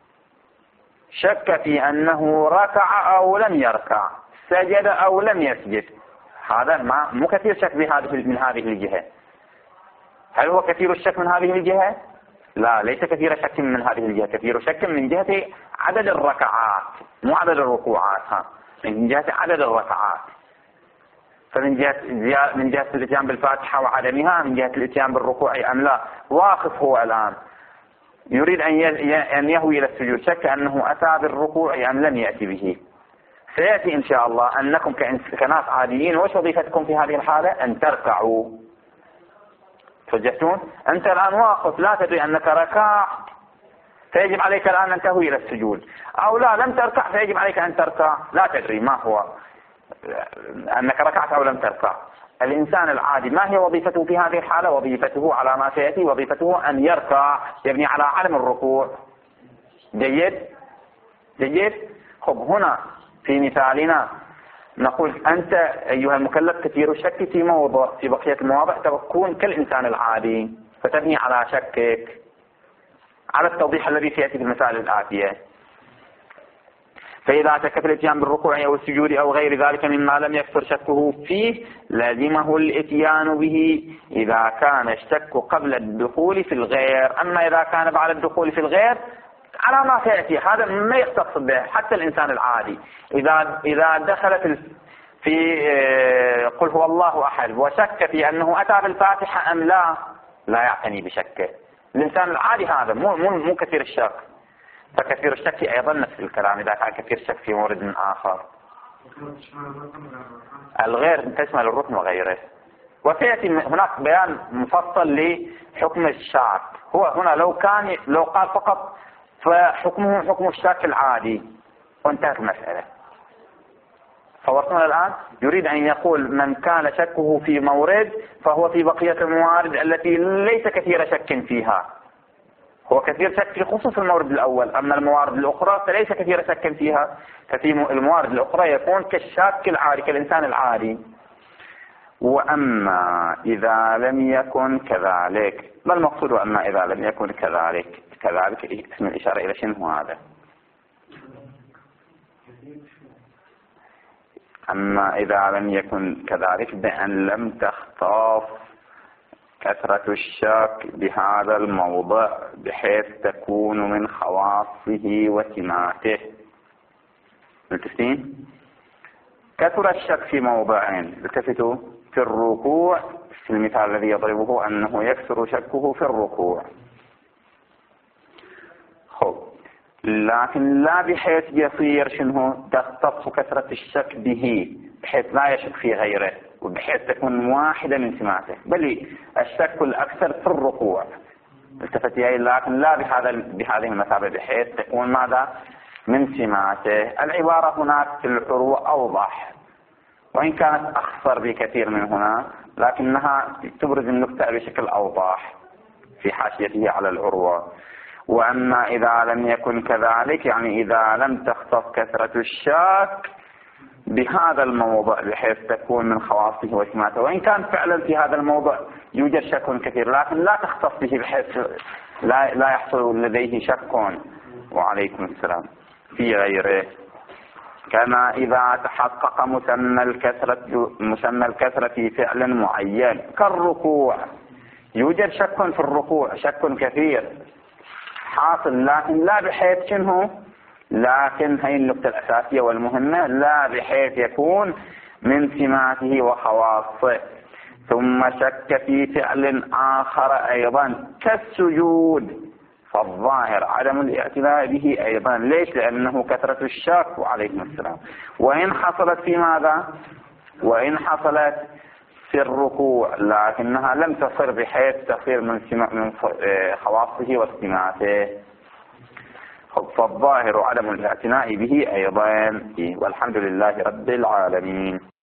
شك في أنه ركع أو لم يركع، سجد أو لم يسجد، هذا مو كثير شك من هذه الجهة. هل هو كثير الشك من هذه الجهة؟ لا، ليس كثير شك من هذه الجهة، كثير شك من جهة عدد الركعات، مو عدد الركوعات، من جهة عدد الركعات. فمن جهة الاتيان بالفاتحة وعدمها، من جهة الاتيان بالركوع أم لا، واقف هو الآن يريد أن يهوي إلى السجود، شك أنه أتى بالركوع أم لم يأتي به. سيأتي إن شاء الله أنكم كناس عاديين وش وظيفتكم في هذه الحالة؟ أن تركعوا. توجهتون؟ أنت الآن واقف لا تدري أنك ركعت، فيجب عليك الآن أن تهوي إلى السجود، أو لا لم تركع فيجب عليك أن تركع، لا تدري ما هو أنك ركعت أو لم تركع. الإنسان العادي ما هي وظيفته في هذه الحالة؟ وظيفته على ما سيأتي، وظيفته أن يركع، يبني على علم الركوع. جيد؟ هنا في مثالنا نقول أنت أيها المكلف كثير الشك في موضع، في بقية المواضع تكون كالإنسان العادي، فتبني على شكك على التوضيح الذي سيأتي في المسائل الآتية. فإذا شك في الاتيان بالركوع أو السجود أو غير ذلك مما لم يكثر شكه فيه لازمه الاتيان به إذا كان الشك قبل الدخول في الغير. أما إذا كان بعد الدخول في الغير على ما سيأتي، هذا ما يختص به حتى الإنسان العادي. إذا دخل في قل هو الله أحد وشك في أنه أتى بالفاتحة أم لا يعتني بشكه. الإنسان العادي هذا مو كثير الشك. فكثير الشك أيضا نفس الكلام إذا كان كثير شك في مورد آخر. الغير تشمل الركن وغيره. وسيأتي هناك بيان مفصل لحكم الشاك. هو هنا لو قال فقط فحكمه حكم الشاك العادي وانتهت المسألة. صورتنا الآن يريد أن يقول من كان شكه في مورد فهو في بقية الموارد التي ليس كثير شك فيها. هو كثير شك في خصوص المورد الأول، أما الموارد الأخرى فليس كثير شك فيها. ففي الموارد الأخرى يكون كالشاك العادي كالإنسان العادي. وأما إذا لم يكن كذلك، ما المقصود وأما إذا لم يكن كذلك اسم الإشارة إلى شنو هذا؟ أما إذا لم يكن كذلك بأن لم تختص كثرة الشك بهذا الموضع بحيث تكون من خواصه وسماته. متفقين؟ كثر الشك في موضعين، التفتوا، في الركوع، في المثال الذي يضربه أنه يكثر شكه في الركوع. لكن لا بحيث يصير شنو تختص كثرة الشك به بحيث لا يشك في غيره وبحيث تكون واحدة من سماته، بل الشك الأكثر في الركوع. التفت إليه، لكن لا بهذه المثابة، بحيث تكون ماذا من سماته. العبارة هناك في العروة أوضح، وإن كانت أخصر بكثير من هنا، لكنها تبرز النكتة بشكل أوضح في حاشيته على العروة. وأما إذا لم يكن كذلك، يعني إذا لم تختص كثرة الشك بهذا الموضع بحيث تكون من خواصه وسماته، وإن كان فعلا في هذا الموضع يوجد شك كثير، لكن لا تختص به بحيث لا يحصل لديه شك، وعليكم السلام، في غيره. كما إذا تحقق مسمى الكثرة في فعل معين كالركوع، يوجد شك في الركوع، شك كثير حاصل، لكن لا بحيث شنه، لكن هي النقطة الأساسية والمهمة، لا بحيث يكون من سماته وخواصه. ثم شك في فعل آخر أيضا كالسجود، فالظاهر عدم الاعتناء به أيضا. ليش؟ لأنه كثرة الشك، وعليكم السلام. وإن حصلت في ماذا؟ وإن حصلت في الركوع، لكنها لم تصر بحيث تصير من خواصه واستماعته، فالظاهر عدم الاعتناء به أيضا. والحمد لله رب العالمين.